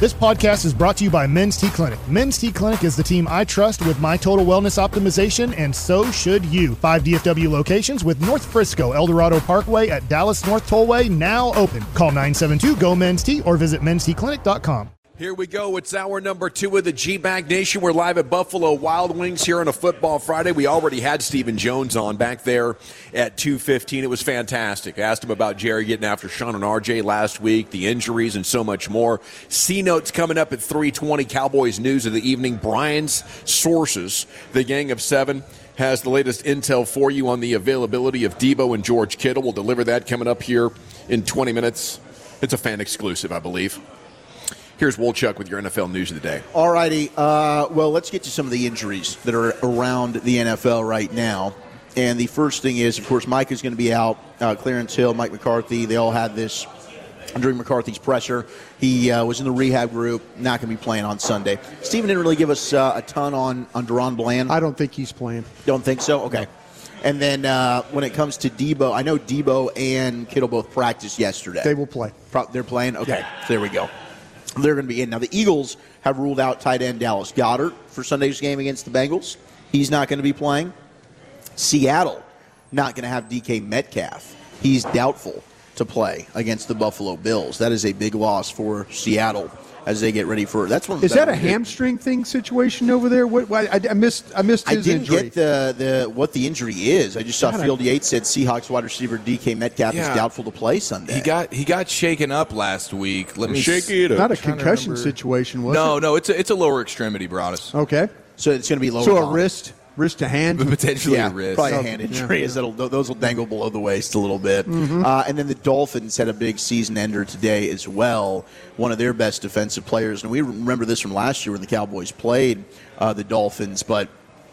This podcast is brought to you by Men's T Clinic. Men's T Clinic is the team I trust with my total wellness optimization, and so should you. 5 DFW locations with North Frisco, Eldorado Parkway at Dallas North Tollway now open. Call 972-GO-MEN'S-T or visit mensteclinic.com. Here we go. It's hour number 2 of the G-Bag Nation. We're live at Buffalo Wild Wings here on a Football Friday. We already had Stephen Jones on back there at 2:15. It was fantastic. I asked him about Jerry getting after Sean and RJ last week, the injuries, and so much more. C-Notes coming up at 3:20. Cowboys news of the evening. Brian's sources, the Gang of Seven, has the latest intel for you on the availability of Debo and George Kittle. We'll deliver that coming up here in 20 minutes. It's a fan exclusive, I believe. Here's Wolchuk with your NFL news of the day. All righty. Well, let's get to some of the injuries that are around the NFL right now. And the first thing is, of course, Mike is going to be out. Clarence Hill, Mike McCarthy, they all had this during McCarthy's presser. He was in the rehab group, not going to be playing on Sunday. Steven didn't really give us a ton on Deron Bland. I don't think he's playing. Don't think so? Okay. And then when it comes to Debo, I know Debo and Kittle both practiced yesterday. They will play. They're playing? Okay. Yeah. So there we go. They're going to be in. Now, the Eagles have ruled out tight end Dallas Goedert for Sunday's game against the Bengals. He's not going to be playing. Seattle not going to have DK Metcalf. He's doubtful to play against the Buffalo Bills. That is a big loss for Seattle as they get ready for. That's one. Is that a hamstring thing situation over there? I missed his injury. I didn't get the what the injury is. I just saw Field Yates said Seahawks wide receiver DK Metcalf is doubtful to play Sunday. He got shaken up last week. Not a concussion situation, was it? No, it's a lower extremity, Broadus. Okay, so it's going to be lower. So body. a wrist to hand, potentially a wrist. Probably a hand injury. Those will dangle below the waist a little bit. Mm-hmm. And then the Dolphins had a big season ender today as well. One of their best defensive players, and we remember this from last year when the Cowboys played the Dolphins. But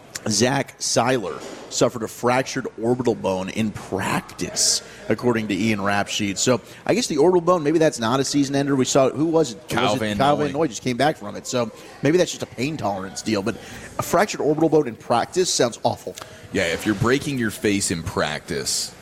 Zach Seiler suffered a fractured orbital bone in practice, according to Ian Rapsheet. So I guess the orbital bone, maybe that's not a season ender. We saw, who was it? Kyle Van Noy just came back from it. So maybe that's just a pain tolerance deal. But a fractured orbital bone in practice sounds awful. Yeah, if you're breaking your face in practice,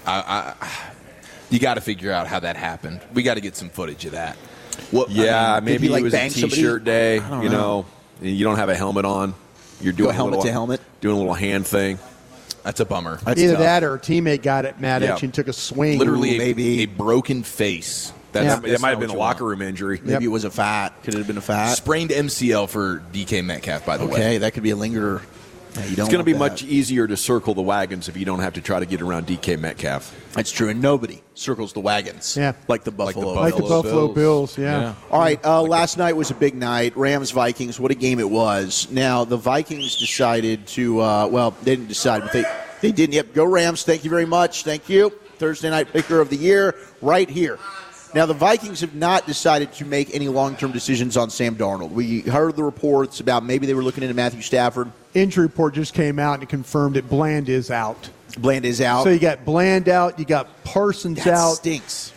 you got to figure out how that happened. We got to get some footage of that. Maybe he, it was a bang T-shirt day. You know, you don't have a helmet on. You're doing helmet to helmet, doing a little hand thing. That's a bummer. That's Either tough. That or a teammate got it mad at you and took a swing. Literally, maybe a broken face. That might have been a locker room injury. Maybe it was a fat. Could it have been a fat? Sprained MCL for DK Metcalf, by the way. Okay, that could be a lingerer. It's going to be much easier to circle the wagons if you don't have to try to get around DK Metcalf. That's true, and nobody circles the wagons like the Buffalo Bills. Yeah. All right, last night was a big night. Rams-Vikings, what a game it was. Now, the Vikings decided to, they didn't decide, but they didn't. Yep, go Rams. Thank you very much. Thank you. Thursday night picker of the year right here. Now, the Vikings have not decided to make any long-term decisions on Sam Darnold. We heard the reports about maybe they were looking into Matthew Stafford. Injury report just came out and it confirmed that Bland is out. Bland is out. So you got Bland out, you got Parsons out. Stinks.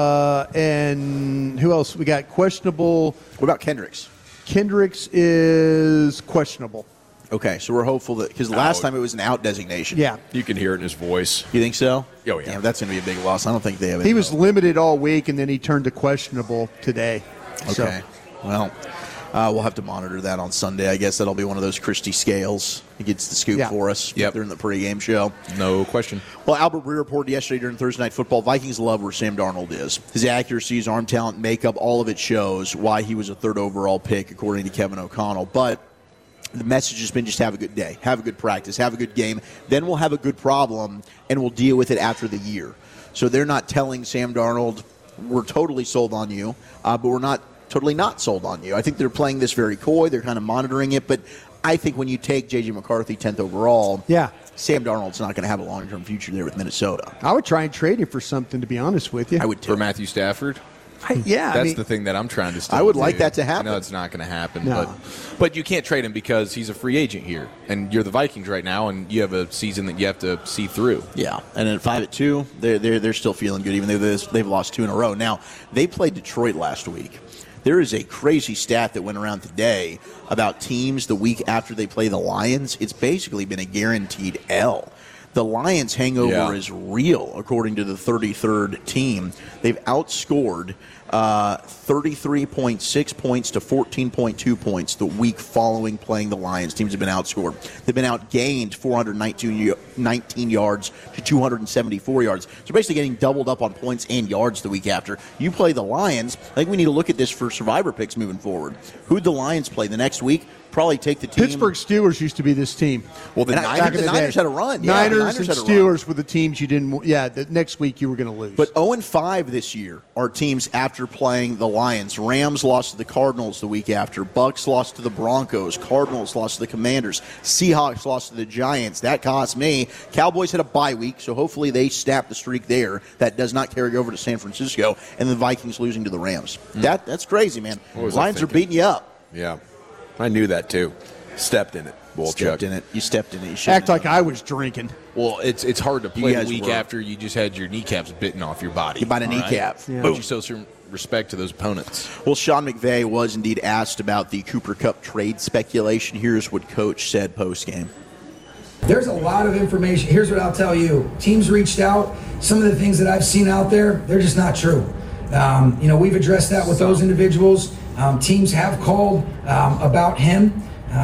And who else? We got questionable. What about Kendricks? Kendricks is questionable. Okay, so we're hopeful that, because last time it was an out designation. Yeah. You can hear it in his voice. You think so? Oh, yeah. Damn, that's going to be a big loss. I don't think they have it. He was limited all week, and then he turned to questionable today. Okay. Well, we'll have to monitor that on Sunday. I guess that'll be one of those Christie scales. He gets the scoop for us during the pregame show. No question. Well, Albert Breer reported yesterday during Thursday Night Football, Vikings love where Sam Darnold is. His accuracy, his arm talent, makeup, all of it shows why he was a third overall pick, according to Kevin O'Connell. But the message has been just have a good day, have a good practice, have a good game. Then we'll have a good problem, and we'll deal with it after the year. So they're not telling Sam Darnold, we're totally sold on you, but we're not totally not sold on you. I think they're playing this very coy. They're kind of monitoring it. But I think when you take J.J. McCarthy 10th overall, Sam Darnold's not going to have a long-term future there with Minnesota. I would try and trade him for something, to be honest with you. I would too. For Matthew Stafford? That's the thing that I'm trying to still I would do. like that to happen. I know it's not going to happen, No. but you can't trade him because he's a free agent here, and you're the Vikings right now, and you have a season that you have to see through. Yeah, and at 5-2, they're still feeling good, even though they've lost 2 in a row. Now, they played Detroit last week. There is a crazy stat that went around today about teams the week after they play the Lions. It's basically been a guaranteed L. The Lions' hangover is real, according to the 33rd team. They've outscored 33.6 points to 14.2 points the week following playing the Lions. Teams have been outscored. They've been outgained 419 yards to 274 yards. So basically getting doubled up on points and yards the week after. You play the Lions. I think we need to look at this for survivor picks moving forward. Who'd the Lions play the next week? Probably take the team. Pittsburgh Steelers used to be this team. Well, the Niners had a run. Niners and Steelers were the teams you didn't. Yeah, the next week you were going to lose. But 0-5 this year are teams after playing the Lions. Rams lost to the Cardinals the week after. Bucks lost to the Broncos. Cardinals lost to the Commanders. Seahawks lost to the Giants. That cost me. Cowboys had a bye week, so hopefully they snap the streak there. That does not carry over to San Francisco. And the Vikings losing to the Rams. That's crazy, man. Lions are beating you up. Yeah. I knew that, too. Stepped in it, Wolchuk. Stepped in it. You stepped in it. You act like I was drinking. Well, it's hard to play the week after you just had your kneecaps bitten off your body. You bite a kneecap. Yeah. But you show some respect to those opponents. Well, Sean McVay was indeed asked about the Cooper Kupp trade speculation. Here's what Coach said post-game. There's a lot of information. Here's what I'll tell you. Teams reached out. Some of the things that I've seen out there, they're just not true. We've addressed that with those individuals. Teams have called about him,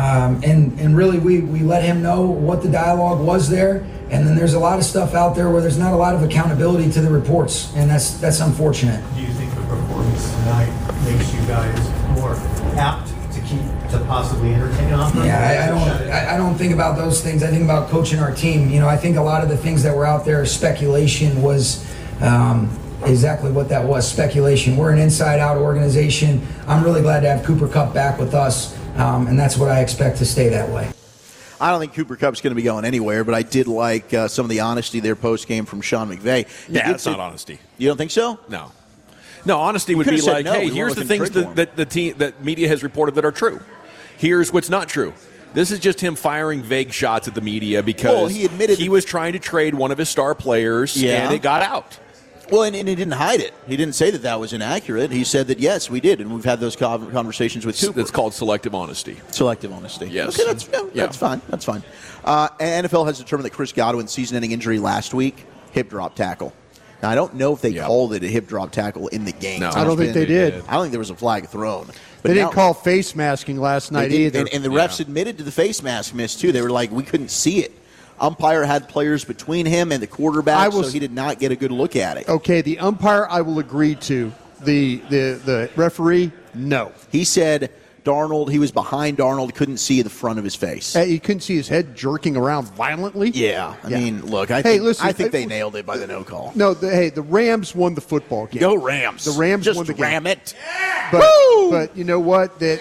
and really we let him know what the dialogue was there. And then there's a lot of stuff out there where there's not a lot of accountability to the reports, and that's unfortunate. Do you think the performance tonight makes you guys more apt to possibly entertain offense? Yeah, I don't think about those things. I think about coaching our team. I think a lot of the things that were out there, speculation was. Exactly what that was, speculation. We're an inside-out organization. I'm really glad to have Cooper Kupp back with us, and that's what I expect to stay that way. I don't think Cooper Kupp's going to be going anywhere, but I did like some of the honesty there post-game from Sean McVay. That's not honesty. You don't think so? No. No, honesty would be like, hey, here's the things that media has reported that are true. Here's what's not true. This is just him firing vague shots at the media because he admitted he was trying to trade one of his star players, and it got out. Well, and he didn't hide it. He didn't say that was inaccurate. He said that, yes, we did, and we've had those conversations with Cooper. It's called selective honesty. Selective honesty. Yes. Okay, that's fine. That's fine. NFL has determined that Chris Godwin's season-ending injury last week, hip drop tackle. Now, I don't know if they called it a hip drop tackle in the game. No, I don't think they did. I don't think there was a flag thrown. But they didn't call face masking last night either. And the refs admitted to the face mask miss, too. They were like, we couldn't see it. Umpire had players between him and the quarterback, so he did not get a good look at it. Okay, the umpire I will agree to. The referee, no. He said he was behind Darnold, couldn't see the front of his face. He couldn't see his head jerking around violently? Yeah. I mean, look, I think they nailed it by the no call. No, the Rams won the football game. Go Rams. The Rams just won the game. Ram it. But you know what? The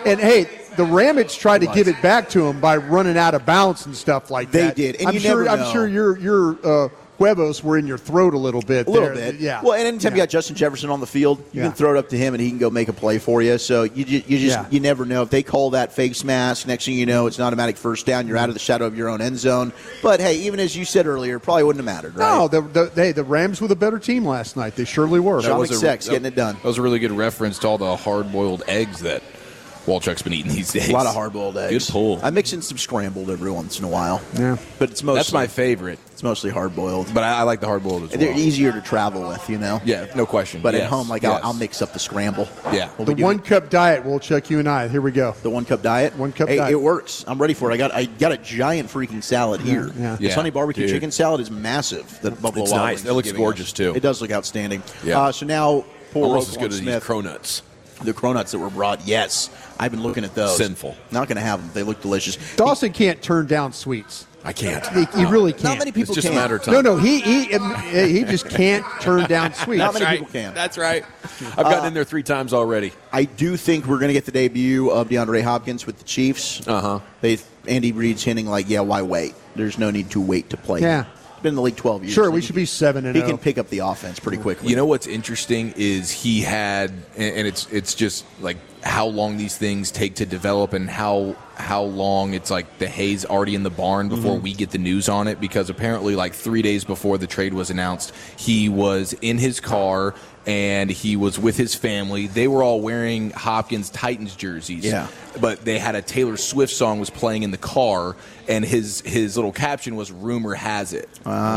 Ramets tried to give it back to him by running out of bounds and stuff like that. They did. And I'm sure your huevos were in your throat a little bit. A little bit. Yeah. Well, and anytime you got Justin Jefferson on the field, you can throw it up to him and he can go make a play for you. So you never know. If they call that face mask, next thing you know, it's an automatic first down. You're out of the shadow of your own end zone. But, hey, even as you said earlier, probably wouldn't have mattered, right? No, the Rams were the better team last night. They surely were. Sean McSex getting it done. That was a really good reference to all the hard-boiled eggs that Walchuk's been eating these days. A lot of hard-boiled eggs. Good pull. I mix in some scrambled every once in a while. Yeah. But it's mostly... That's my favorite. It's mostly hard-boiled. But I like the hard-boiled as well. They're easier to travel with, you know? Yeah, no question. But at home, I'll mix up the scramble. Yeah. The one-cup diet, Wolchuk, you and I. Here we go. The one-cup diet? One-cup diet. It works. I'm ready for it. I got a giant freaking salad here. Yeah. This honey barbecue chicken salad is massive. The Buffalo It's Wild nice. Wings It looks gorgeous, too. It does look outstanding. Yeah. So now, poor almost as Roquan good as Smith. these cronuts. The cronuts that were brought, yes. I've been looking at those. Sinful. Not going to have them. They look delicious. Dawson can't turn down sweets. I can't. He really can't. Not many people It's just can. a matter of time. No, he just can't turn down sweets. Not many people can. That's right. I've gotten in there 3 times already. I do think we're going to get the debut of DeAndre Hopkins with the Chiefs. Andy Reid's hinting why wait? There's no need to wait to play. Yeah. He's been in the league 12 years. Sure, we should be 7-0. He can pick up the offense pretty quickly. You know what's interesting is he had, and it's just like how long these things take to develop and how long it's like the hay's already in the barn before we get the news on it, because apparently like 3 days before the trade was announced, he was in his car and he was with his family. They were all wearing Hopkins Titans jerseys. Yeah. But they had a Taylor Swift song was playing in the car, and his little caption was "Rumor has it."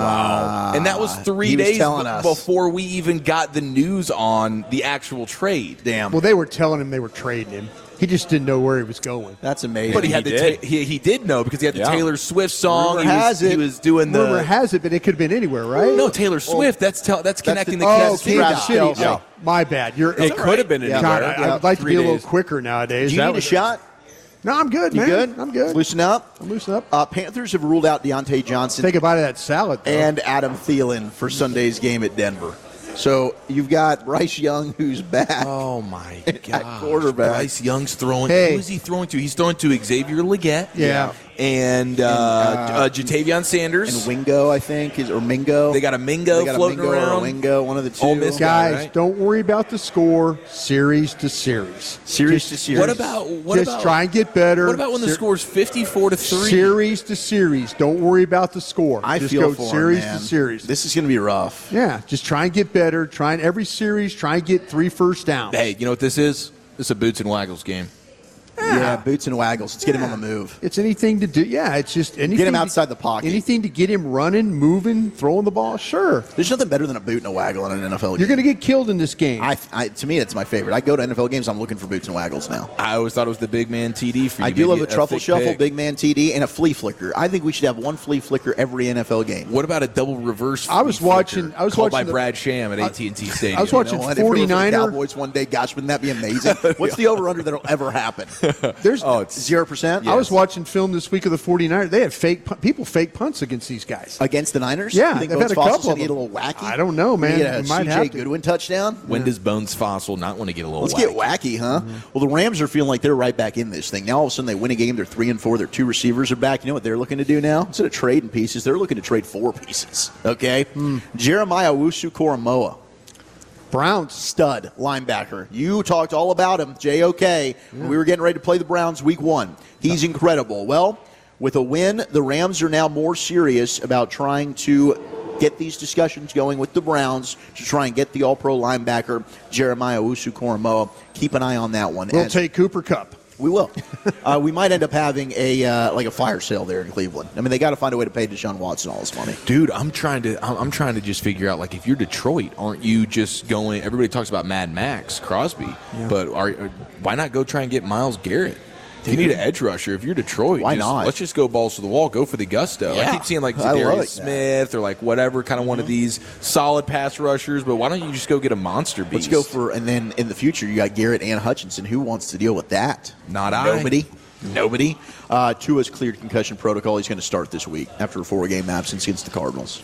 Wow. And that was 3 days before we even got the news on the actual trade. Damn. Well, they were telling him they were trading him. He just didn't know where he was going. That's amazing. But he did know, because he had the Taylor Swift song. He was doing the Rumor has it, but it could have been anywhere, right? No, Taylor Swift. That's connecting the Kansas Kansas City. City. Oh, my bad. It could have been anywhere. God, I'd like to be a little quicker nowadays. Do you need a shot? No, I'm good, You man. good? I'm good. Loosen up. I'm loosened up. Panthers have ruled out Deontay Johnson Take a bite of that salad, though. and Adam Thielen for Sunday's game at Denver. So you've got Bryce Young, who's back. Oh, my God. At quarterback. Bryce Young's throwing. Hey. Who is he throwing to? He's throwing to Xavier Legette. Yeah. And Jatavion Sanders. And Wingo, I think, or Mingo. They got a Mingo floating Mingo around. Or a Wingo, one of the two. Ole Miss Guys, right? don't worry about the score. Series to series. Series to series. What about try and get better. What about when the score's 54-3? Series to series. Don't worry about the score. I just feel go for series him, man. to series. This is going to be rough. Yeah, just try and get better. Try and every series, try and get 3 first downs. Hey, you know what this is? This is a Boots and Waggles game. Yeah, boots and waggles. Let's get him on the move. It's anything to do. Yeah, it's just anything. Get him outside the pocket. Anything to get him running, moving, throwing the ball. Sure. There's nothing better than a boot and a waggle in an NFL game. You're going to get killed in this game. To me, it's my favorite. I go to NFL games, I'm looking for boots and waggles now. I always thought it was the big man TD for you. I do love Maybe a truffle thick shuffle, pick. big man TD, and a flea flicker. I think we should have one flea flicker every NFL game. What about a double reverse? I was flea watching- flicker I was called watching by Brad Sham at AT&T Stadium. I was watching You know what? If we were for the 49er. Cowboys one day, gosh, wouldn't that be amazing? What's the over-under that'll ever happen? There's 0%? I was watching film this week of the 49ers. They had people fake punts against these guys. Against the Niners? Yeah, you think they've Bones had a Fossil's couple of gonna get a them. little wacky? I don't know, man. Get a We might CJ have to. Goodwin touchdown? When does Bones Fossil not want to get a little Let's wacky? get wacky, huh? Well, the Rams are feeling like they're right back in this thing. Now, all of a sudden, they win a game. They're 3-4. Their 2 receivers are back. You know what they're looking to do now? Instead of trading pieces, they're looking to trade 4 pieces. Okay? Jeremiah Owusu-Koramoah. Browns. Stud linebacker. You talked all about him, JOK. When we were getting ready to play the Browns week 1. He's incredible. Well, with a win, the Rams are now more serious about trying to get these discussions going with the Browns to try and get the all-pro linebacker, Jeremiah Owusu-Koramoah. Keep an eye on that one. We'll take Cooper Kupp. We will. We might end up having a fire sale there in Cleveland. I mean, they got to find a way to pay Deshaun Watson all his money. Dude, I'm trying to just figure out, like, if you're Detroit, aren't you just going? Everybody talks about Mad Max Crosby, but why not go try and get Myles Garrett? If you need an edge rusher, if you're Detroit, Why not? Let's just go balls to the wall. Go for the gusto. Yeah. I keep seeing like I love Zadarius it. Smith or like whatever, kind of one of these solid pass rushers. But why don't you just go get a monster beast? Let's go for, and then in the future, you got Garrett and Hutchinson. Who wants to deal with that? Not I. Nobody. Tua's cleared concussion protocol. He's going to start this week after a 4-game absence against the Cardinals.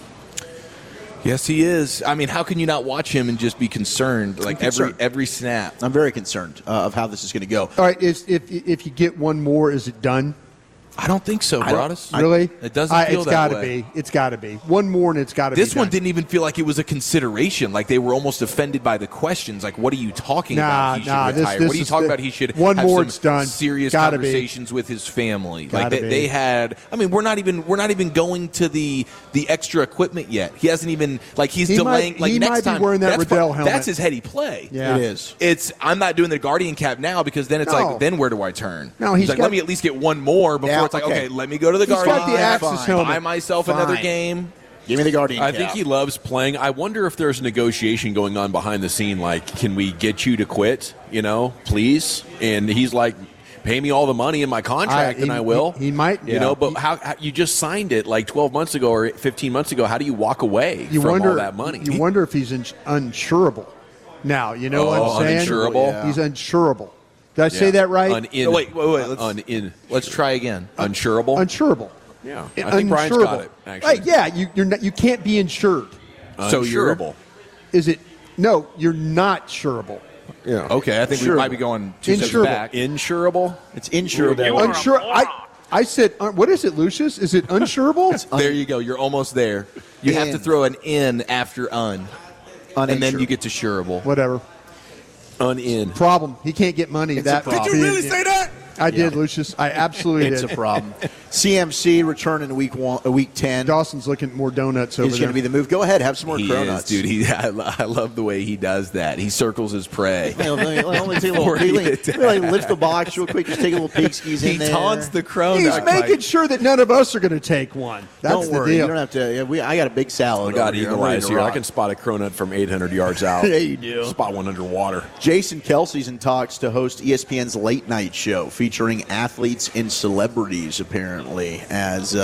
Yes, he is. I mean, how can you not watch him and just be concerned like every snap? I'm very concerned of how this is going to go. All right, if you get one more, is it done? I don't think so, Broadus. Really? It doesn't feel it's that gotta way. be. It's got to be. One more, and it's got to be. This one done. didn't even feel like it was a consideration. Like they were almost offended by the questions. Like, what are you talking about? He should retire. this What are you is talking the- about? He should one have more. some It's done. serious Gotta be. conversations with his family. Like Gotta be. they had. I mean, we're not even going to the extra equipment yet. He hasn't even he's He delaying. might- like he next might be time, wearing that that's Riddell helmet. That's his heady play. Yeah. It is. It's I'm not doing the Guardian cap now because then it's No. like then where do I turn? No, He's he's like got- let me at least get one more before Yeah, it's like okay. okay, let me go to the He's Guardian. got the Axis fine. helmet. Buy myself another Fine. game. Give me the Guardian I cap. think he loves playing. I wonder if there's a negotiation going on behind the scene, like, can we get you to quit, please? And he's like, pay me all the money in my contract and I will. He might. But how you just signed it like 12 months ago or 15 months ago. How do you walk away You from wonder all that money? You wonder if he's uninsurable. Now you know what I'm saying. uninsurable? Yeah. He's uninsurable. Did I say that right? Wait. Let's try again. Unsurable? Unsurable. Yeah. I think Brian's got it, actually. Right, yeah, you can't be insured. So you're- Unsurable. Is it? No, you're not surable. Yeah. Okay, I think we might be going 2 steps Insurable. back. Insurable? It's insurable. I said, what is it, Lucius? Is it unsurable? There you go. You're almost there. You have to throw an in after un, and then you get to surable. Whatever. Un-in. Problem. He can't get money. It's a problem. Did you really say that? I did, Lucius. I absolutely It's did. a problem. CMC returning in week 10. Dawson's looking at more donuts over He's there. going to be the move. Go ahead, have some more He cronuts. is, dude. I love the way he does that. He circles his prey. Only take a little really lift the box real quick. Just take a little peek skis in He there. taunts the cronut. He's making sure that none of us are going to take one. That's Don't the worry. deal. You don't have to. Yeah, I got a big salad. I got over here. eagle I'm ready eyes to here. I rock. can spot a cronut from 800 yards out. Yeah, you do. Spot one underwater. Jason Kelsey's in talks to host ESPN's late night show featuring athletes and celebrities, apparently, as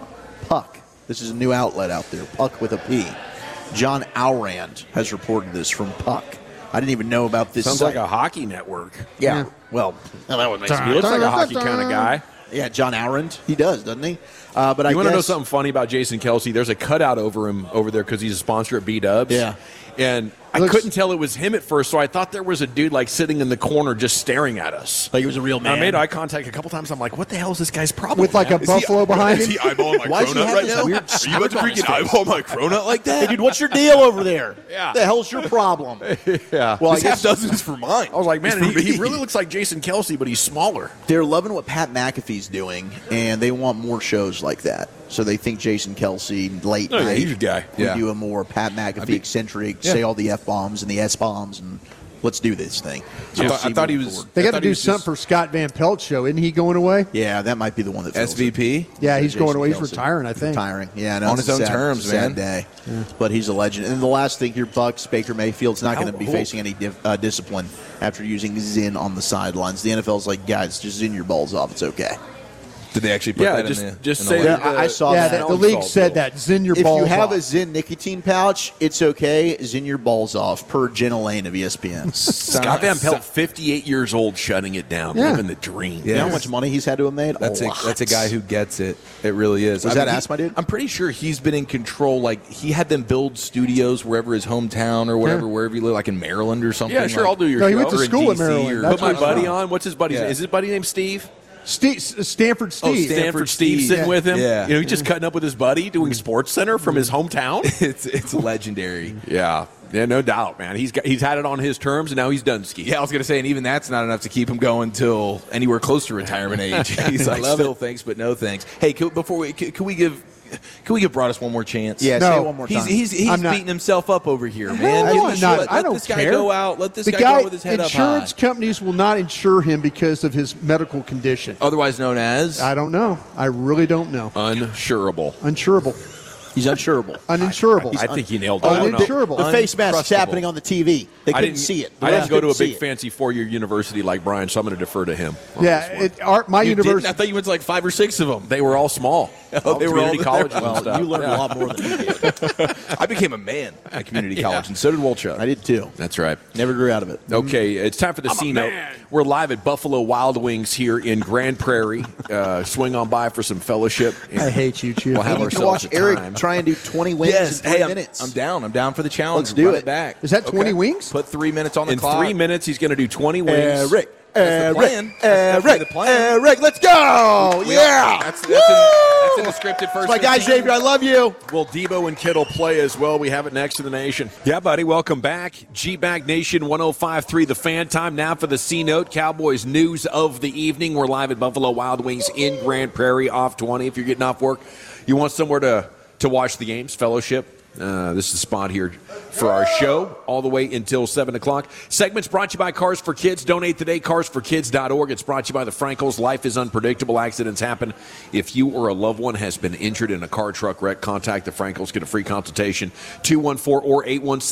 Puck. This is a new outlet out there, Puck with a P. John Alrand has reported this from Puck. I didn't even know about this. Sounds site. like a hockey network. Yeah. Well, that would make sense. He looks like a hockey kind of guy. Yeah, John Alrand. He does, doesn't he? But I You want to know guess something funny about Jason Kelsey? There's a cutout over him over there because he's a sponsor at B-Dubs. Yeah. And I couldn't tell it was him at first, so I thought there was a dude like sitting in the corner just staring at us. like he was a real And I man. made eye contact a couple times. I'm like, what the hell is this guy's problem? With like a man? buffalo behind Is him? he eyeballing my Why does he cronut have right this now? weird Are you about to smirk on freaking his face? eyeball my cronut like Hey, that? dude, what's your deal over there? Yeah. The hell's your problem? Yeah. Well, I This guess half dozen is for mine. I was like, man, It's for he me. really looks like Jason Kelsey, but he's smaller. they're loving what Pat McAfee's doing, and they want more shows like that. So they think Jason Kelsey late Oh, yeah, night he's a guy. would Yeah. do a more Pat McAfee eccentric, say all the F-bombs and the S-bombs, and let's do this thing. I Just see thought he moving was. forward. They I got to thought he do was something just for Scott Van Pelt's show. Isn't he going away? Yeah, that might be the one that fills it. SVP. Yeah, he's Jason going away. He's Kelsey. retiring, I think. Retiring, yeah, no, On it's his a own sad- terms, sad man. day. But he's a legend. And the last thing here, Bucks, Baker Mayfield's not going to be How- facing any discipline after using Zinn on the sidelines. The NFL's like, guys, just Zinn your balls off. It's okay. Did they actually put Yeah, that just- in the? just in say the Yeah, that- I saw Yeah, that. the league said that. Zin your If balls you have off. a Zinn nicotine pouch, it's okay. Zinn your balls off, per Jenna Lane of ESPN. Scott Van Pelt, 58 years old, shutting it down, Yeah. living the dream. You know how much money he's had to have made? That's a a, lot. that's a guy who gets it. It really is. Was I that mean, Ask My Dude? I'm pretty sure he's been in control. Like he had them build studios wherever his hometown or whatever, wherever he lived, like in Maryland or something. Yeah, sure, like, I'll do your No, he show. went to Or in school in DC Maryland. or- That's Put my where he's buddy from. on. What's his buddy's Yeah. name? Is his buddy named Steve? Stanford Steve. Stanford Steve Steve. sitting Yeah. with him. Yeah. You know, he's just cutting up with his buddy doing Sports Center from his hometown. It's legendary. Yeah, no doubt, man. He's had it on his terms, and now he's done skiing. Yeah, I was gonna say, and even that's not enough to keep him going till anywhere close to retirement age. He's like, love still it. thanks, but no thanks. Hey, can we give Broadus one more chance? Yeah, No. say it one more time. He's I'm not- beating himself up over here, man. No, Give I'm him not. shit. I Let don't this guy care. go out. Let this The guy guy, go with his head up high. insurance companies will not insure him because of his medical condition. Otherwise known as I don't know. I really don't know. Unsurable. Unsurable. He's unsurable. Uninsurable. I think he nailed that one. Uninsurable. The face mask's Uncrustable. happening on the TV. They I couldn't didn't see it. The I refs didn't go to a couldn't see big it. fancy 4-year university like Brian, so I'm going to defer to him. on Yeah, this one. my You didn't? university. I thought you went to like 5 or 6 of them. They were all small. Oh, they were all community there. colleges and Well, stuff. you learned Yeah. a lot more than he did. I became a man at community college, and so did Wolchuk. I did too. That's right. Never grew out of it. Okay, it's time for the C-Note. We're live at Buffalo Wild Wings here in Grand Prairie. Swing on by for some fellowship. I hate you, Chief. We'll have You need to ourselves watch a Eric time. try and do 20 wins Yes, in 3 hey, minutes. I'm down. I'm down for the challenge. Let's do Run it. back. Is that 20 wings? Put 3 minutes on the In clock. 3 minutes, he's going to do 20 wings. Eric, That's the plan. That's Eric, the plan. Eric, let's go! Yeah! That's in the scripted first. My guy 15. Xavier, I love you. Will Debo and Kittle play as well? We have it next to the nation. Yeah, buddy, welcome back. G-Bag Nation 105.3, the fan time. Now for the C-Note, Cowboys news of the evening. We're live at Buffalo Wild Wings in Grand Prairie, off 20. If you're getting off work, you want somewhere to watch the games, fellowship. This is the spot here for our show all the way until 7 o'clock. Segments brought to you by Cars for Kids. Donate today, carsforkids.org. It's brought to you by the Frankels. Life is unpredictable. Accidents happen. If you or a loved one has been injured in a car, truck wreck, contact the Frankels. Get a free consultation, 214 or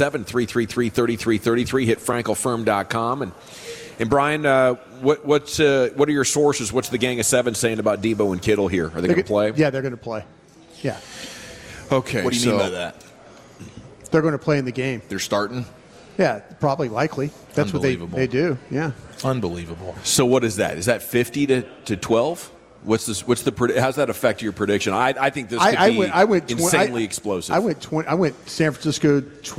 817-333-3333. Hit frankelfirm.com. And Brian, what are your sources? What's the Gang of Seven saying about Debo and Kittle here? Are they going to play? Yeah, they're going to play. Yeah. Okay. What do you mean by that? They're going to play in the game. They're starting. Yeah, probably, likely. That's what they do. Yeah. Unbelievable. So what is that? Is that 50 to 12? How's that affect your prediction? I think this could be insanely explosive. I went San Francisco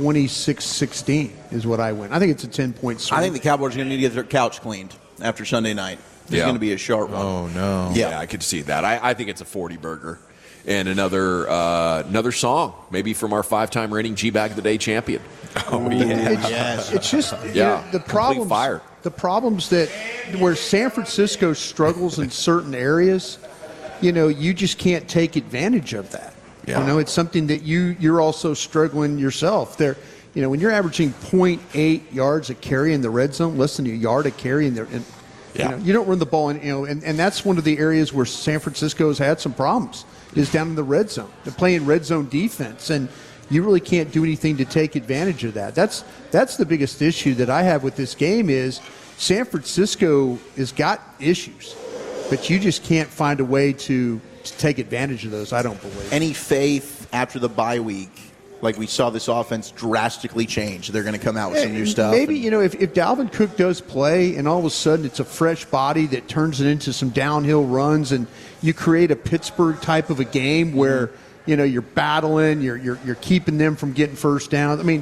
26-16 is what I went. I think it's a 10-point swing. I think the Cowboys are going to need to get their couch cleaned after Sunday night. There's Yeah. going to be a sharp one. Oh no. Yeah, I could see that. I think it's a 40 burger. And another song, maybe from our 5-time reigning G-Bag of the Day champion. Oh, yeah. It's just the Complete fire. problems that where San Francisco struggles in certain areas, you just can't take advantage of that. Yeah. It's something that you're also struggling yourself. There, when you're averaging 0.8 yards a carry in the red zone, less than a yard a carry in there, you don't run the ball, and that's one of the areas where San Francisco has had some problems. Is down in the red zone. They're playing red zone defense, and you really can't do anything to take advantage of that. That's the biggest issue that I have with this game is San Francisco has got issues, but you just can't find a way to take advantage of those, I don't believe. Any faith after the bye week, like we saw this offense drastically change? They're going to come out with some new stuff. Maybe, if Dalvin Cook does play and all of a sudden it's a fresh body that turns it into some downhill runs and you create a Pittsburgh type of a game where, you're battling, you're keeping them from getting first down. I mean,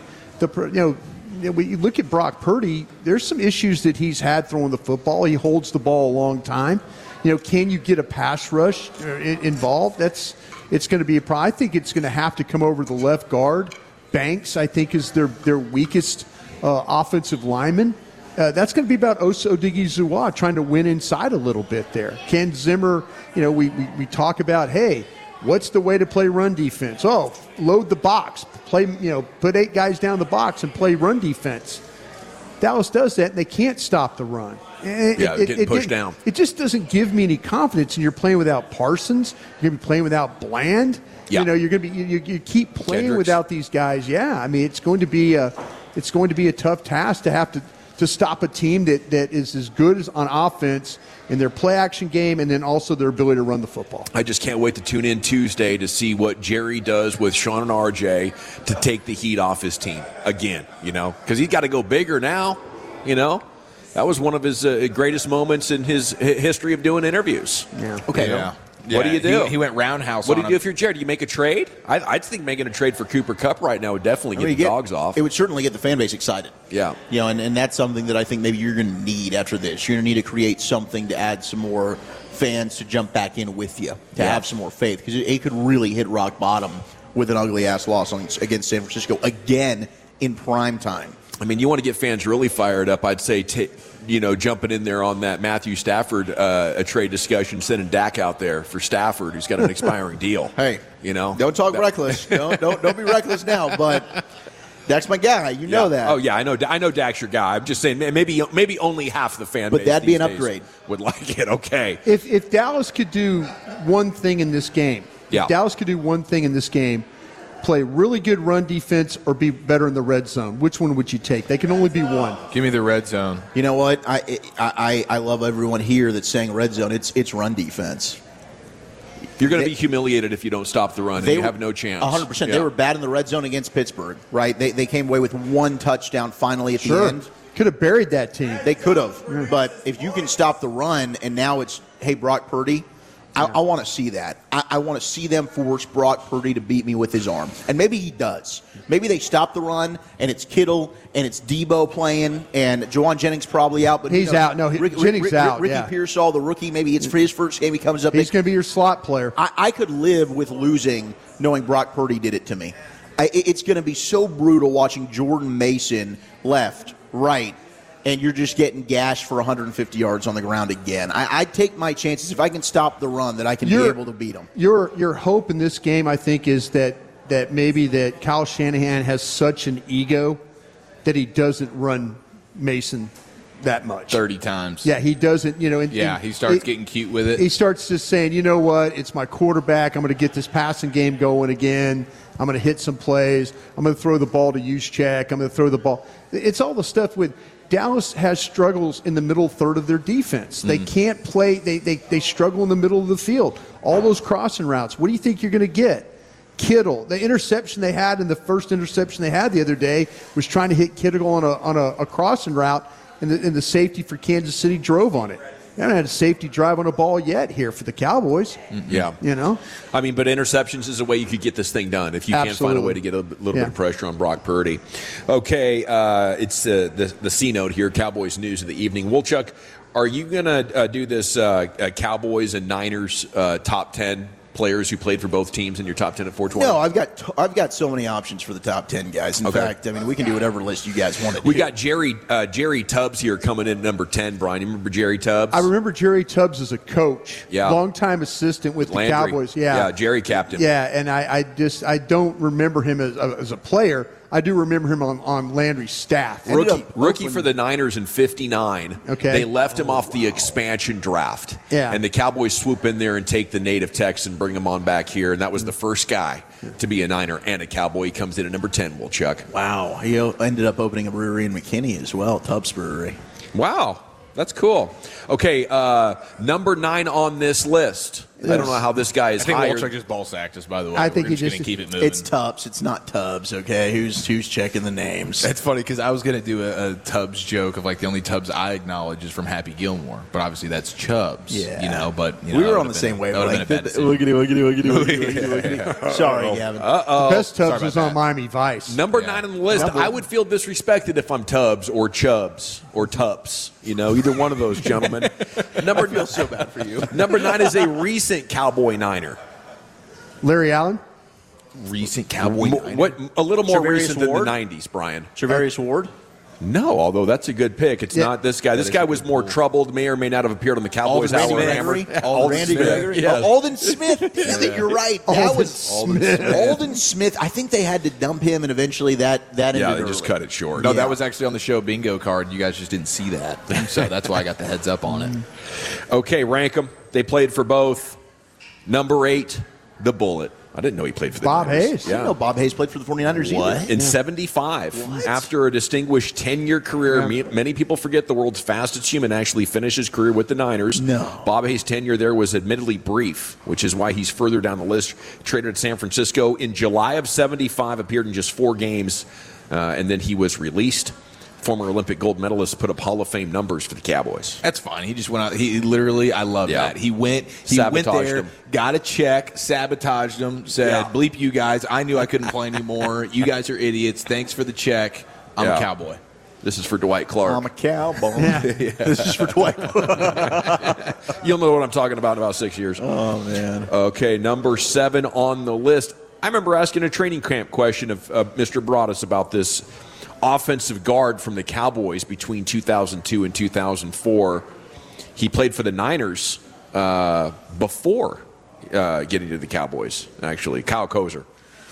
we look at Brock Purdy, there's some issues that he's had throwing the football. He holds the ball a long time. Can you get a pass rush involved? It's going to be a problem. I think it's going to have to come over the left guard. Banks, I think, is their weakest offensive lineman. That's going to be about Osa Odighizuwa trying to win inside a little bit there. Ken Zimmer, we talk about, hey, what's the way to play run defense? Oh, load the box. Put 8 guys down the box and play run defense. Dallas does that, and they can't stop the run. Getting pushed down. It just doesn't give me any confidence. And you're playing without Parsons. You're going to be playing without Bland. Yeah. You're going to be you keep playing Kendricks. without these guys. Yeah, I mean it's going to be a tough task to have to stop a team that is as good as on offense in their play action game and then also their ability to run the football. I just can't wait to tune in Tuesday to see what Jerry does with Sean and RJ to take the heat off his team again, because he's got to go bigger now, That was one of his greatest moments in his history of doing interviews. Yeah. Okay. Yeah. What do you do? He went roundhouse What do on you do him. if you're Jared? Do you make a trade? I think making a trade for Cooper Kupp right now would definitely get the dogs off. It would certainly get the fan base excited. Yeah. And that's something that I think maybe you're going to need after this. You're going to need to create something to add some more fans to jump back in with you, to have some more faith. Because it could really hit rock bottom with an ugly-ass loss against San Francisco again in prime time. I mean, you want to get fans really fired up, I'd say, jumping in there on that Matthew Stafford a trade discussion, sending Dak out there for Stafford, who's got an expiring deal. Hey, don't talk reckless. Don't be reckless now, but Dak's my guy. You know that. Oh, yeah, I know Dak's your guy. I'm just saying maybe only half the fan base but that'd be an these days upgrade. would like it. Okay. If Dallas could do one thing in this game, play really good run defense or be better in the red zone, which one would you take? They can only be one. Give me the red zone. You know what? I love everyone here that's saying red zone. It's run defense. You're going to be humiliated if you don't stop the run. You have no chance. 100%. They were bad in the red zone against Pittsburgh, right? They came away with one touchdown finally at the end. Could have buried that team. They could have. But if you can stop the run and now it's, hey, Brock Purdy, I want to see that. I want to see them force Brock Purdy to beat me with his arm. And maybe he does. Maybe they stop the run, and it's Kittle, and it's Debo playing, and Juwan Jennings probably out. But he's out. No, Jennings out. Ricky Pearsall, the rookie, maybe it's for his first game. He comes up. He's going to be your slot player. I could live with losing knowing Brock Purdy did it to me. It's going to be so brutal watching Jordan Mason left, right, and you're just getting gashed for 150 yards on the ground again. I'd take my chances if I can stop the run that I can be able to beat them. Your hope in this game, I think, is that maybe that Kyle Shanahan has such an ego that he doesn't run Mason that much. 30 times. Yeah, he doesn't, he starts getting cute with it. He starts just saying, you know what, it's my quarterback. I'm going to get this passing game going again. I'm going to hit some plays. I'm going to throw the ball to Juszczyk. I'm going to throw the ball. It's all the stuff with Dallas has struggles in the middle third of their defense. They can't play. They struggle in the middle of the field. All those crossing routes. What do you think you're going to get? Kittle. The interception they had in the first interception they had the other day was trying to hit Kittle on a crossing route, and the safety for Kansas City drove on it. They haven't had a safety drive on a ball yet here for the Cowboys. Yeah. I mean, but interceptions is a way you could get this thing done if you can find a way to get a little bit of pressure on Brock Purdy. Okay, it's the C note here, Cowboys news of the evening. Wolchuk, are you going to do this Cowboys and Niners top 10 players who played for both teams in your top 10 at 420? No, I've got so many options for the top 10 guys. In fact, I mean, we can do whatever list you guys want to do. We got Jerry Tubbs here coming in at number 10, Brian. You remember Jerry Tubbs? I remember Jerry Tubbs as a coach, longtime assistant with Landry. the Cowboys. Yeah, Jerry captain. Yeah, and I don't remember him as a player. I do remember him on Landry's staff. Rookie for the Niners in 59. Okay. They left him off the expansion draft. Yeah. And the Cowboys swoop in there and take the native Texan, bring him on back here. And that was the first guy to be a Niner and a Cowboy. He comes in at number 10, Chuck. Wow. He ended up opening a brewery in McKinney as well, Tubbs Brewery. Wow. That's cool. Okay, number 9 on this list. I don't know how this guy is I think hired. Walchuk just ball sacked us, by the way. I think We're he just just going to keep it moving. It's Tubbs. It's not Tubbs, okay? Who's checking the names? That's funny because I was going to do a Tubbs joke of like the only Tubbs I acknowledge is from Happy Gilmore, but obviously that's Chubbs. Yeah. But we were on the same wavelength. Look Sorry, Gavin. The best Tubbs is on Miami Vice. Number 9 on the list. I would feel disrespected if I'm Tubbs or Chubbs or Tubbs. Either one of those gentlemen. I feel so bad for you. Number 9 is a recent Cowboy Niner. Larry Allen? Recent Cowboy Niner? What? A little more Charvarius recent Ward? than the 90s, Brian. Charvarius Ward? No, although that's a good pick. It's not this guy. This guy was more troubled, may or may not have appeared on the Cowboys Randy Hour. Gregory? Alden Randy Smith. Gregory? Yeah. Alden Smith. You're right. That was Smith. Alden Smith. I think they had to dump him, and eventually that ended Yeah, they early. just cut it short. No, that was actually on the show bingo card. You guys just didn't see that. So that's why I got the heads up on it. Okay, rank them. They played for both. Number 8, the Bullet. I didn't know he played for the Bob Niners. Hayes. I didn't know Bob Hayes played for the 49ers either. In 75, after a distinguished 10-year career, many people forget the world's fastest human actually finished his career with the Niners. No. Bob Hayes' tenure there was admittedly brief, which is why he's further down the list. Traded to San Francisco in July of 75, appeared in just 4 games, and then he was released. Former Olympic gold medalist put up Hall of Fame numbers for the Cowboys. That's fine. He just went out. He literally, I love that. He went Sabotaged there, them. got a check, sabotaged them, said, bleep you guys. I knew I couldn't play anymore. You guys are idiots. Thanks for the check. I'm a Cowboy. This is for Dwight Clark. I'm a cowboy. This is for Dwight. You'll know what I'm talking about in about 6 years. Oh, man. Okay, number 7 on the list. I remember asking a training camp question of Mr. Broadus about this offensive guard from the Cowboys between 2002 and 2004. He played for the Niners before getting to the Cowboys, actually. Kyle Kozer.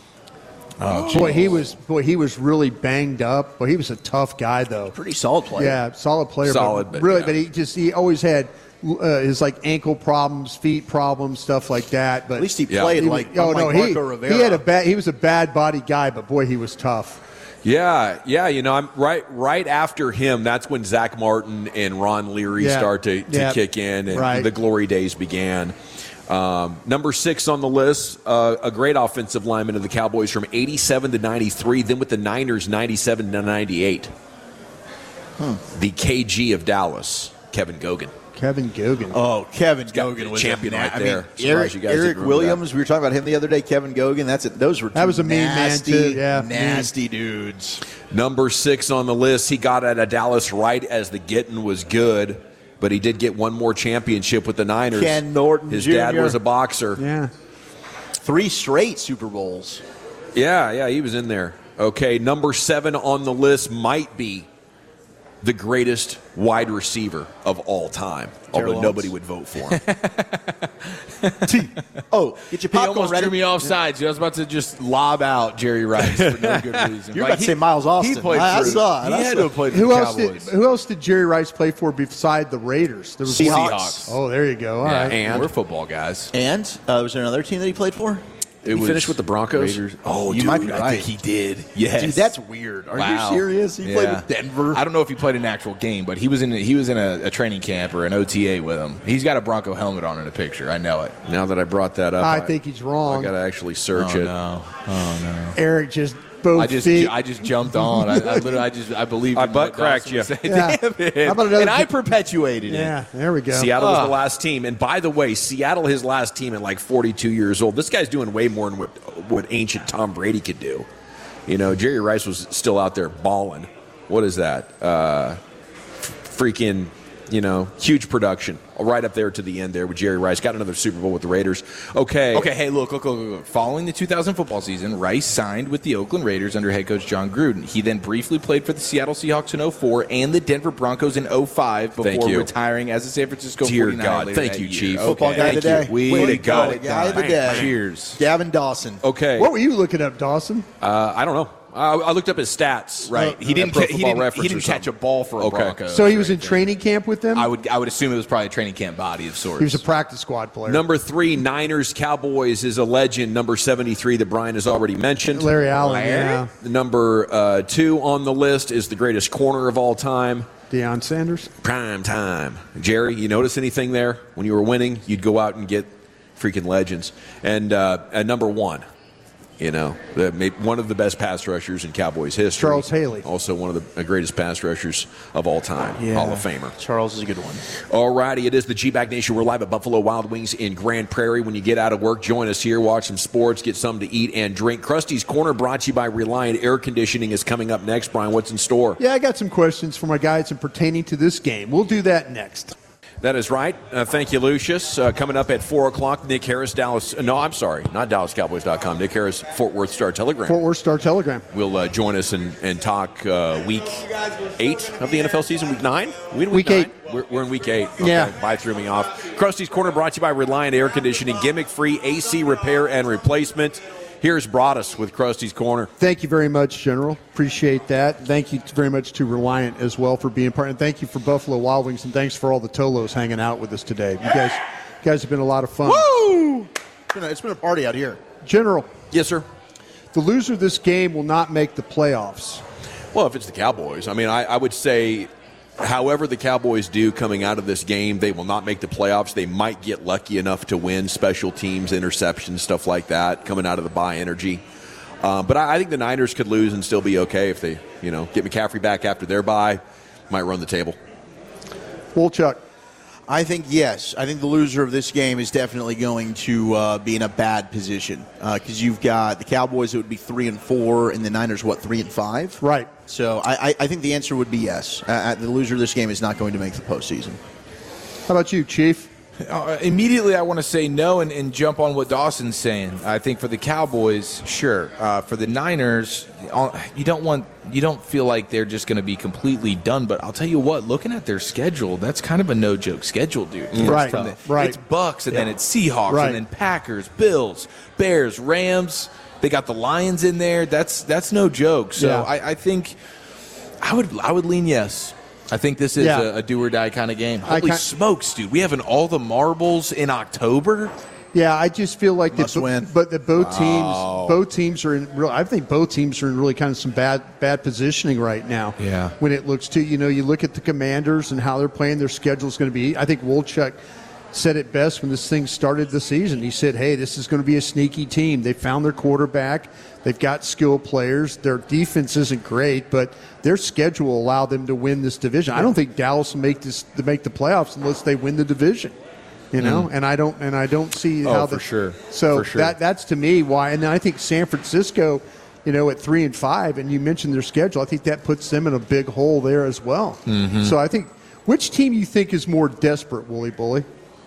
Boy, he was really banged up. Boy, he was a tough guy, though. Pretty solid player. Yeah, solid player. Solid, but really, yeah. but he always had his ankle problems, feet problems, stuff like that. But At least he played Marco Rivera. He was a bad body guy, but boy, he was tough. Yeah. I'm right after him. That's when Zach Martin and Ron Leary start to kick in, and the glory days began. Number 6 on the list, a great offensive lineman of the Cowboys from 87 to 93, then with the Niners 97 to 98. The KG of Dallas, Kevin Gogan. Kevin Gogan. Oh, Kevin Gogan was champion right there. Eric Williams, we were talking about him the other day. Kevin Gogan, that was a mean nasty, man too. Yeah, nasty dudes. Number 6 on the list, he got out of Dallas right as the getting was good, but he did get one more championship with the Niners. Ken Norton His Jr. dad was a boxer. Yeah. 3 straight Super Bowls. Yeah, he was in there. Okay, number 7 on the list might be the greatest wide receiver of all time, although nobody would vote for him. Get your He popcorn almost ready. drew me off sides. I was about to just lob out Jerry Rice for no good reason. You're about to say Miles Austin. He played I for, saw it. He had to have played for Who the else Cowboys. who else did Jerry Rice play for beside the Raiders? There was Seahawks. Oh, there you go. All right. And we're football guys. And was there another team that he played for? he finished with the Broncos. Raiders. Oh, you dude, might be I right. think he did. Yes. Dude, that's weird. Are Wow. you serious? He played with Denver. I don't know if he played an actual game, but he was in a training camp or an OTA with him. He's got a Bronco helmet on in a picture. I know it. Now that I brought that up, I think he's wrong. I got to actually search it. No. Oh no. Eric just both feet. I just jumped on. I believe I butt cracked you. Yeah. Damn it. How about another And I perpetuated it. Yeah, there we go. Seattle was the last team. And by the way, Seattle, his last team at like 42 years old. This guy's doing way more than what ancient Tom Brady could do. Jerry Rice was still out there balling. What is that? Freaking huge production right up there to the end there with Jerry Rice. Got another Super Bowl with the Raiders. Okay. Hey, look. Following the 2000 football season, Rice signed with the Oakland Raiders under head coach John Gruden. He then briefly played for the Seattle Seahawks in 2004 and the Denver Broncos in 2005 before retiring as a San Francisco 49er. Dear God, thank you, Chief. Football guy today. Way to go. Guy of the day. Cheers. Gavin Dawson. Okay. What were you looking up, Dawson? I don't know. I looked up his stats. Right. He didn't catch a ball for a Bronco. So he was in training camp with them? I would assume it was probably a training camp body of sorts. He was a practice squad player. Number 3, Niners Cowboys is a legend. Number 73 that Brian has already mentioned. Larry Allen, yeah. Number 2 on the list is the greatest corner of all time. Deion Sanders. Prime time. Jerry, you notice anything there? When you were winning, you'd go out and get freaking legends. And at number 1. One of the best pass rushers in Cowboys history. Charles Haley. Also one of the greatest pass rushers of all time. Yeah. Hall of Famer. Charles is a good one. All righty, it is the G-Bag Nation. We're live at Buffalo Wild Wings in Grand Prairie. When you get out of work, join us here, watch some sports, get something to eat and drink. Krusty's Corner, brought to you by Reliant Air Conditioning, is coming up next. Brian, what's in store? Yeah, I got some questions for my guys and pertaining to this game. We'll do that next. That is right. Thank you, Lucius. Coming up at 4 o'clock, Nick Harris, Dallas. No, I'm sorry, not DallasCowboys.com. Nick Harris, Fort Worth Star-Telegram. Fort Worth Star-Telegram. Will join us and talk week 8 of the NFL season. Week 9? Week 8. We're in week 8. Okay. Yeah. Bye threw me off. Krusty's Corner brought to you by Reliant Air Conditioning. Gimmick-free AC repair and replacement. Here's Broadus with Krusty's Corner. Thank you very much, General. Appreciate that. Thank you very much to Reliant as well for being part. And thank you for Buffalo Wild Wings, and thanks for all the Tolos hanging out with us today. You guys have been a lot of fun. Woo! It's been a party out here. General. Yes, sir. The loser of this game will not make the playoffs. Well, if it's the Cowboys, I would say however the Cowboys do coming out of this game, they will not make the playoffs. They might get lucky enough to win special teams, interceptions, stuff like that, coming out of the bye energy. But I think the Niners could lose and still be okay if they, get McCaffrey back after their bye, might run the table. Wolchuk. I think yes. I think the loser of this game is definitely going to be in a bad position because you've got the Cowboys that would be 3-4 and the Niners 3-5. Right. So I think the answer would be yes. The loser of this game is not going to make the postseason. How about you, Chief? Immediately, I want to say no and jump on what Dawson's saying. I think for the Cowboys, sure. For the Niners, you don't feel like they're just going to be completely done. But I'll tell you what, looking at their schedule, that's kind of a no-joke schedule, dude. Right. It's Bucks, and then it's Seahawks, and then Packers, Bills, Bears, Rams. They got the Lions in there. That's no joke. So I think I would lean yes. I think this is a do-or-die kind of game. Holy smokes, dude. We having all the marbles in October? Yeah, I just feel like win. But both teams are in real. I think both teams are in really kind of some bad positioning right now. Yeah. When it looks to you look at the Commanders and how they're playing, their schedule is going to be. I think Wolchuk said it best when this thing started the season. He said, "Hey, this is going to be a sneaky team. They found their quarterback. They've got skilled players. Their defense isn't great, but their schedule will allow them to win this division. I don't think Dallas will make the playoffs unless they win the division." And I don't see how for sure. So for sure. that's to me why. And then I think San Francisco, at 3-5, and you mentioned their schedule. I think that puts them in a big hole there as well. Mm-hmm. So I think, which team you think is more desperate, Wooly Bully?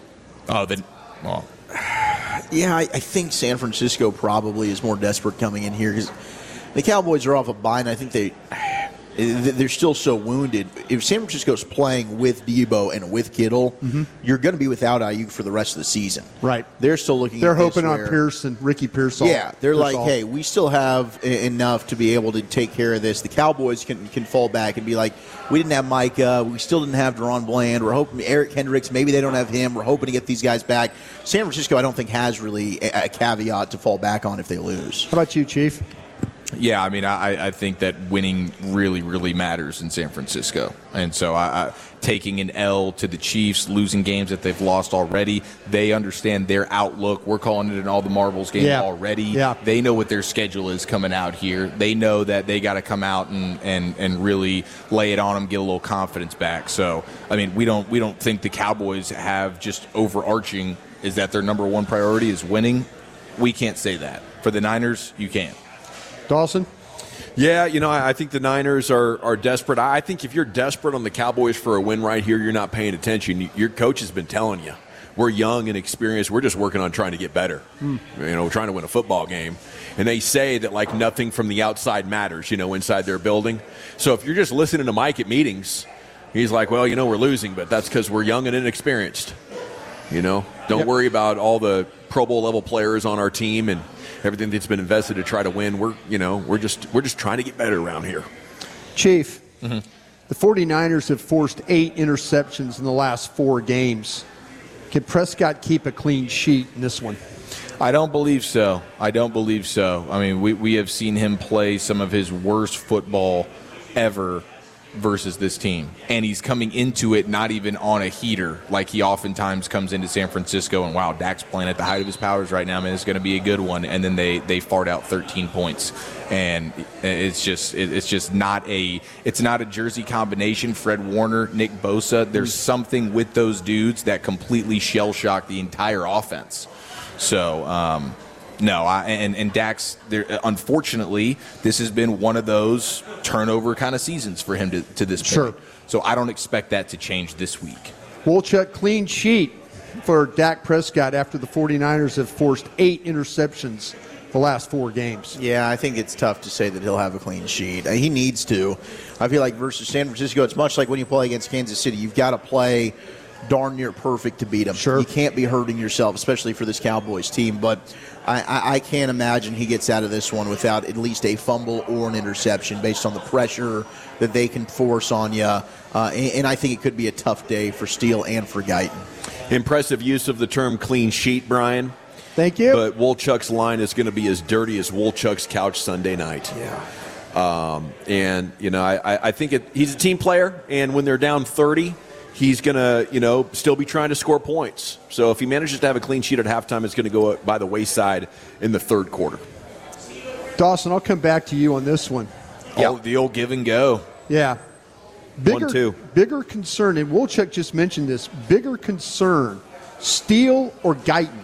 Yeah, I think San Francisco probably is more desperate coming in here because the Cowboys are off a bye, and I think they're still so wounded. If San Francisco's playing with Debo and with Kittle, you're going to be without Ayuk for the rest of the season. Right. They're still looking. They're hoping on Pearson, Ricky Pearsall. Yeah, they're like, hey, we still have enough to be able to take care of this. The Cowboys can fall back and be like, we didn't have Micah, we still didn't have Deron Bland. We're hoping Eric Hendricks, maybe they don't have him. We're hoping to get these guys back. San Francisco, I don't think has really a caveat to fall back on if they lose. How about you, Chief? Yeah, I think that winning really, really matters in San Francisco. And so taking an L to the Chiefs, losing games that they've lost already, they understand their outlook. We're calling it an all the marbles game already. Yeah. They know what their schedule is coming out here. They know that they got to come out and really lay it on them, get a little confidence back. So, we don't think the Cowboys have just overarching is that their number one priority is winning. We can't say that. For the Niners, you can. Dawson? Yeah, I think the Niners are desperate. I think if you're desperate on the Cowboys for a win right here, you're not paying attention. Your coach has been telling you, we're young and experienced. We're just working on trying to get better. Trying to win a football game. And they say that, like, nothing from the outside matters, inside their building. So if you're just listening to Mike at meetings, he's like, well, we're losing, but that's because we're young and inexperienced. Don't worry about all the Pro Bowl level players on our team and everything that's been invested to try to win. We're just trying to get better around here. Chief, the 49ers have forced 8 interceptions in the last 4 games. Can Prescott keep a clean sheet in this one? I don't believe so. I mean, we have seen him play some of his worst football ever versus this team. And he's coming into it not even on a heater like he oftentimes comes into San Francisco and, wow, Dak's playing at the height of his powers right now, man, it's going to be a good one. And then they fart out 13 points. And it's just not a jersey combination. Fred Warner, Nick Bosa, there's something with those dudes that completely shell-shock the entire offense. So, no, and Dak's, unfortunately, this has been one of those turnover kind of seasons for him to this point. Sure. So I don't expect that to change this week. Wolchuk, clean sheet for Dak Prescott after the 49ers have forced 8 interceptions the last 4 games. Yeah, I think it's tough to say that he'll have a clean sheet. He needs to. I feel like versus San Francisco, it's much like when you play against Kansas City. You've got to play darn near perfect to beat them. Sure. You can't be hurting yourself, especially for this Cowboys team. But I can't imagine he gets out of this one without at least a fumble or an interception based on the pressure that they can force on you. And I think it could be a tough day for Steele and for Guyton. Impressive use of the term clean sheet, Brian. Thank you. But Wolchuk's line is going to be as dirty as Wolchuk's couch Sunday night. Yeah. And, I think he's a team player, and when they're down 30, he's going to, still be trying to score points. So if he manages to have a clean sheet at halftime, it's going to go by the wayside in the third quarter. Dawson, I'll come back to you on this one. Yeah, the old give and go. Yeah. 1-2. Bigger concern, and Wolchuk just mentioned this, bigger concern, Steele or Guyton?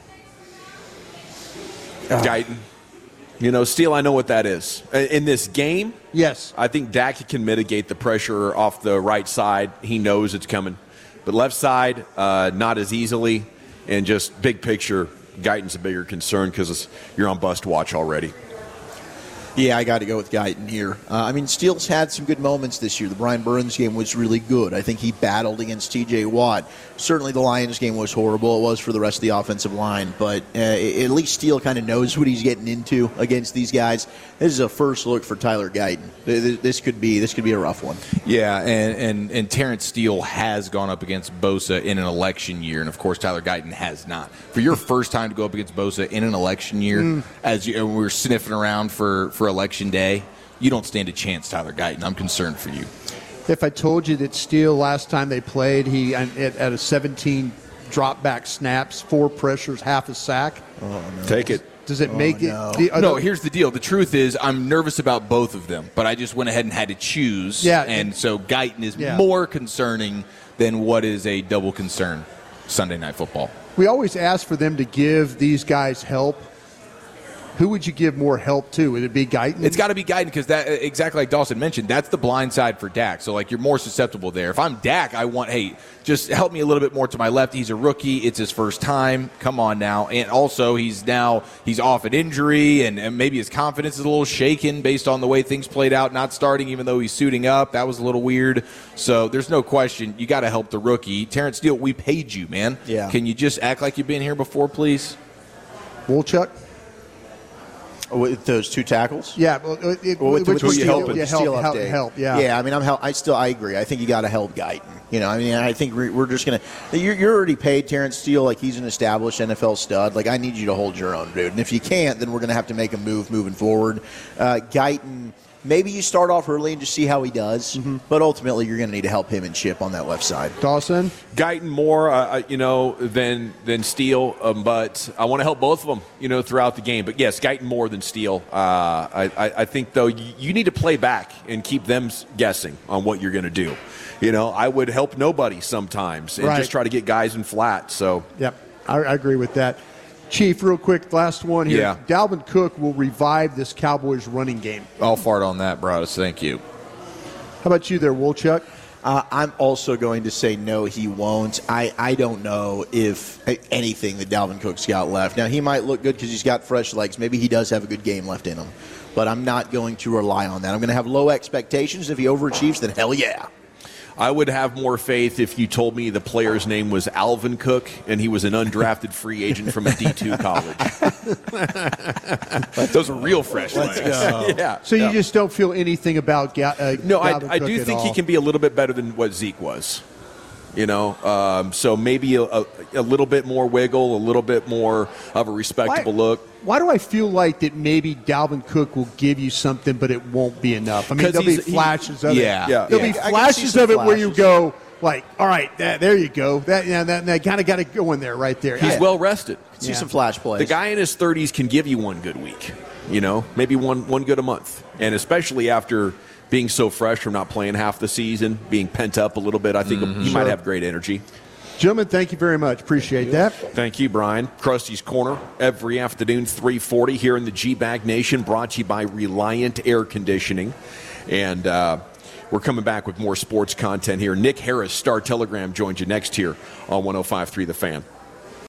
Guyton. Steele, I know what that is. In this game, yes, I think Dak can mitigate the pressure off the right side. He knows it's coming. But left side, not as easily. And just big picture, Guyton's a bigger concern because you're on bust watch already. Yeah, I got to go with Guyton here. Steele's had some good moments this year. The Brian Burns game was really good. I think he battled against T.J. Watt. Certainly the Lions game was horrible. It was for the rest of the offensive line. But at least Steele kind of knows what he's getting into against these guys. This is a first look for Tyler Guyton. This could be a rough one. Yeah, and Terrence Steele has gone up against Bosa in an election year, and of course Tyler Guyton has not. For your first time to go up against Bosa in an election year, as we're sniffing around for election day, you don't stand a chance, Tyler Guyton. I'm concerned for you. If I told you that Steele last time they played, he at a 17 drop back snaps, 4 pressures, half a sack. Oh, no. Take it. Does it make it? No, here's the deal. The truth is I'm nervous about both of them, but I just went ahead and had to choose. Yeah, and so Guyton is more concerning than what is a double concern Sunday Night Football. We always ask for them to give these guys help. Who would you give more help to? Would it be Guyton? It's got to be Guyton because that, exactly like Dawson mentioned, that's the blind side for Dak. So, you're more susceptible there. If I'm Dak, I want, hey, just help me a little bit more to my left. He's a rookie. It's his first time. Come on now. And also, he's off an injury, and maybe his confidence is a little shaken based on the way things played out, not starting even though he's suiting up. That was a little weird. So, there's no question. You got to help the rookie. Terrence Steele, we paid you, man. Yeah. Can you just act like you've been here before, please? Wolchuk? With those 2 tackles? Yeah. With Steele, Steele update. Help, yeah. Yeah, I agree. I think you got to help Guyton. I think we're just going to – you're already paid Terrence Steele like he's an established NFL stud. I need you to hold your own, dude. And if you can't, then we're going to have to make a move moving forward. Guyton, maybe you start off early and just see how he does. Mm-hmm. But ultimately, you're going to need to help him and Chip on that left side. Dawson? Guyton more, than Steele, but I want to help both of them, throughout the game. But yes, Guyton more than Steele. I think though you need to play back and keep them guessing on what you're going to do. I would help nobody sometimes and just try to get guys in flat. So yep, I agree with that. Chief, real quick, last one here. Yeah. Dalvin Cook will revive this Cowboys running game. I'll fart on that, Bros. Thank you. How about you there, Wolchuk? I'm also going to say no, he won't. I don't know if anything that Dalvin Cook's got left. Now, he might look good because he's got fresh legs. Maybe he does have a good game left in him. But I'm not going to rely on that. I'm going to have low expectations. If he overachieves, then hell yeah. I would have more faith if you told me the player's name was Alvin Cook and he was an undrafted free agent from a D2 college. Those are real fresh legs. Yeah. So you just don't feel anything about No, Dalvin I Cook do at think all? he can be a little bit better than what Zeke was. So maybe a little bit more wiggle, a little bit more of a respectable look. Why do I feel like that maybe Dalvin Cook will give you something, but it won't be enough? I mean, there'll be flashes of it. Yeah. There'll be flashes of it where you go, like, all right, there you go. That kind of got to go in there right there. He's well rested. See some flash plays. The guy in his 30s can give you one good week, maybe one good a month. And especially after being so fresh from not playing half the season, being pent up a little bit, I think he might have great energy. Gentlemen, thank you very much. Appreciate that. Thank you, Brian. Krusty's Corner every afternoon, 3:40 here in the G-Bag Nation, brought to you by Reliant Air Conditioning. And we're coming back with more sports content here. Nick Harris, Star Telegram, joins you next here on 105.3 The Fan.